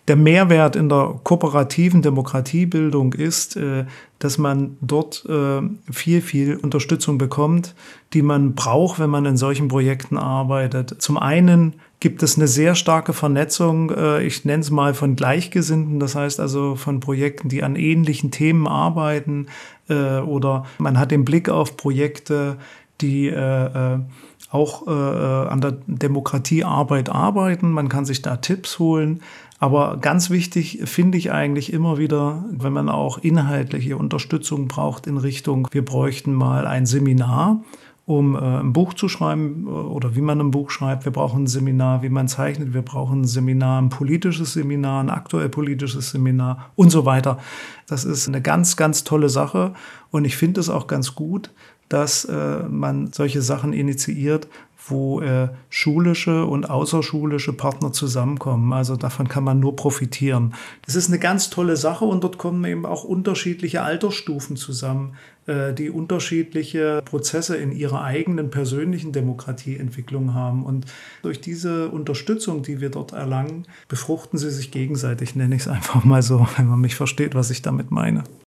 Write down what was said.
Der Mehrwert in der kooperativen Demokratiebildung ist, dass man dort viel Unterstützung bekommt, die man braucht, wenn man in solchen Projekten arbeitet. Zum einen gibt es eine sehr starke Vernetzung, ich nenne es mal von Gleichgesinnten, das heißt also von Projekten, die an ähnlichen Themen arbeiten, oder man hat den Blick auf Projekte, die auch an der Demokratiearbeit arbeiten. Man kann sich da Tipps holen. Aber ganz wichtig finde ich eigentlich immer wieder, wenn man auch inhaltliche Unterstützung braucht in Richtung, wir bräuchten mal ein Seminar, um ein Buch zu schreiben oder wie man ein Buch schreibt. Wir brauchen ein Seminar, wie man zeichnet. Wir brauchen ein Seminar, ein politisches Seminar, ein aktuell politisches Seminar und so weiter. Das ist eine ganz tolle Sache und ich finde es auch ganz gut, dass man solche Sachen initiiert, wo schulische und außerschulische Partner zusammenkommen. Also davon kann man nur profitieren. Das ist eine ganz tolle Sache und dort kommen eben auch unterschiedliche Altersstufen zusammen, die unterschiedliche Prozesse in ihrer eigenen persönlichen Demokratieentwicklung haben. Und durch diese Unterstützung, die wir dort erlangen, befruchten sie sich gegenseitig, nenne ich es einfach mal so, wenn man mich versteht, was ich damit meine.